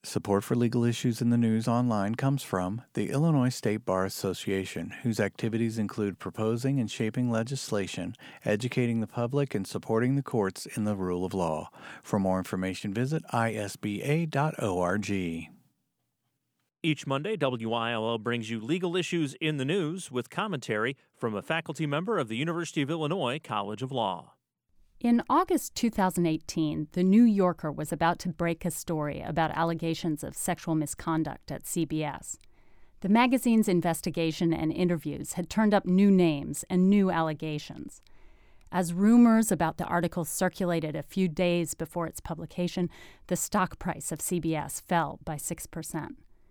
Support for Legal Issues in the News online comes from the Illinois State Bar Association, whose activities include proposing and shaping legislation, educating the public, and supporting the courts in the rule of law. For more information, visit isba.org. Each Monday, WILL brings you legal issues in the news with commentary from a faculty member of the University of Illinois College of Law. In August 2018, The New Yorker was about to break a story about allegations of sexual misconduct at CBS. The magazine's investigation and interviews had turned up new names and new allegations. As rumors about the article circulated a few days before its publication, the stock price of CBS fell by 6%.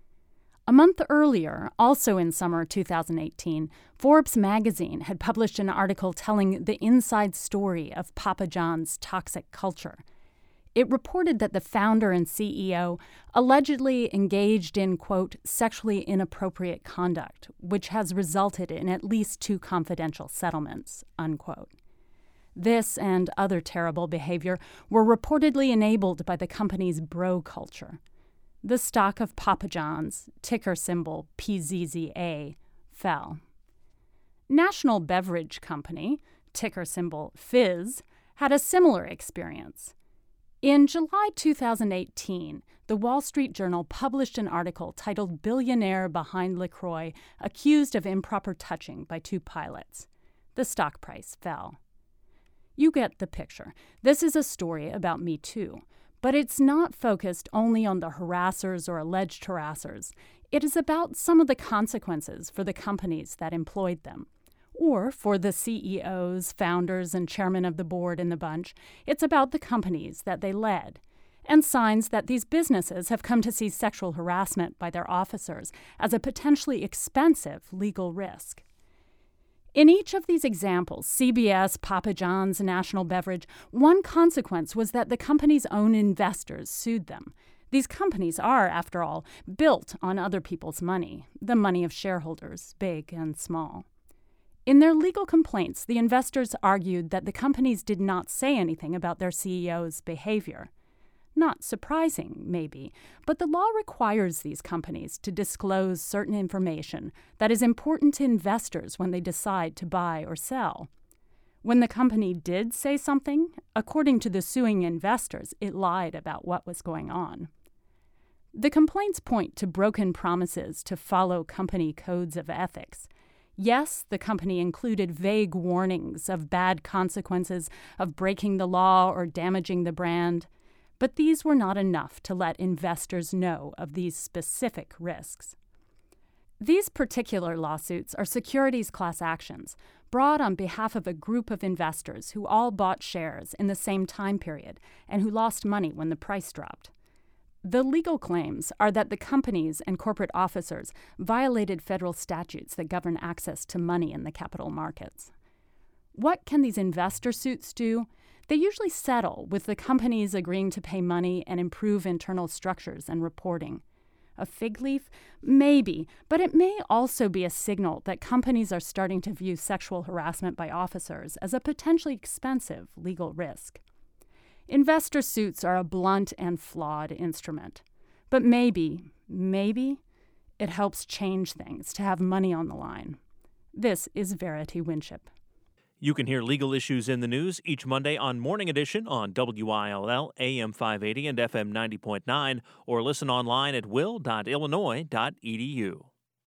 A month earlier, also in summer 2018, Forbes magazine had published an article telling the inside story of Papa John's toxic culture. It reported that the founder and CEO allegedly engaged in, quote, sexually inappropriate conduct, which has resulted in at least 2 confidential settlements, unquote. This and other terrible behavior were reportedly enabled by the company's bro culture. The stock of Papa John's, ticker symbol PZZA, fell. National Beverage Company, ticker symbol Fizz, had a similar experience. In July 2018, the Wall Street Journal published an article titled "Billionaire Behind LaCroix Accused of Improper Touching by 2 Pilots." The stock price fell. You get the picture. This is a story about Me Too. But it's not focused only on the harassers or alleged harassers. It is about some of the consequences for the companies that employed them. Or for the CEOs, founders, and chairman of the board in the bunch, it's about the companies that they led. And signs that these businesses have come to see sexual harassment by their officers as a potentially expensive legal risk. In each of these examples, CBS, Papa John's, National Beverage, one consequence was that the company's own investors sued them. These companies are, after all, built on other people's money, the money of shareholders, big and small. In their legal complaints, the investors argued that the companies did not say anything about their CEO's behavior. Not surprising, maybe, but the law requires these companies to disclose certain information that is important to investors when they decide to buy or sell. When the company did say something, according to the suing investors, it lied about what was going on. The complaints point to broken promises to follow company codes of ethics. Yes, the company included vague warnings of bad consequences of breaking the law or damaging the brand. But these were not enough to let investors know of these specific risks. These particular lawsuits are securities class actions brought on behalf of a group of investors who all bought shares in the same time period and who lost money when the price dropped. The legal claims are that the companies and corporate officers violated federal statutes that govern access to money in the capital markets. What can these investor suits do? They usually settle with the companies agreeing to pay money and improve internal structures and reporting. A fig leaf? Maybe, but it may also be a signal that companies are starting to view sexual harassment by officers as a potentially expensive legal risk. Investor suits are a blunt and flawed instrument. But maybe, it helps change things to have money on the line. This is Verity Winship. You can hear legal issues in the news each Monday on Morning Edition on WILL, AM 580 and FM 90.9, or listen online at will.illinois.edu.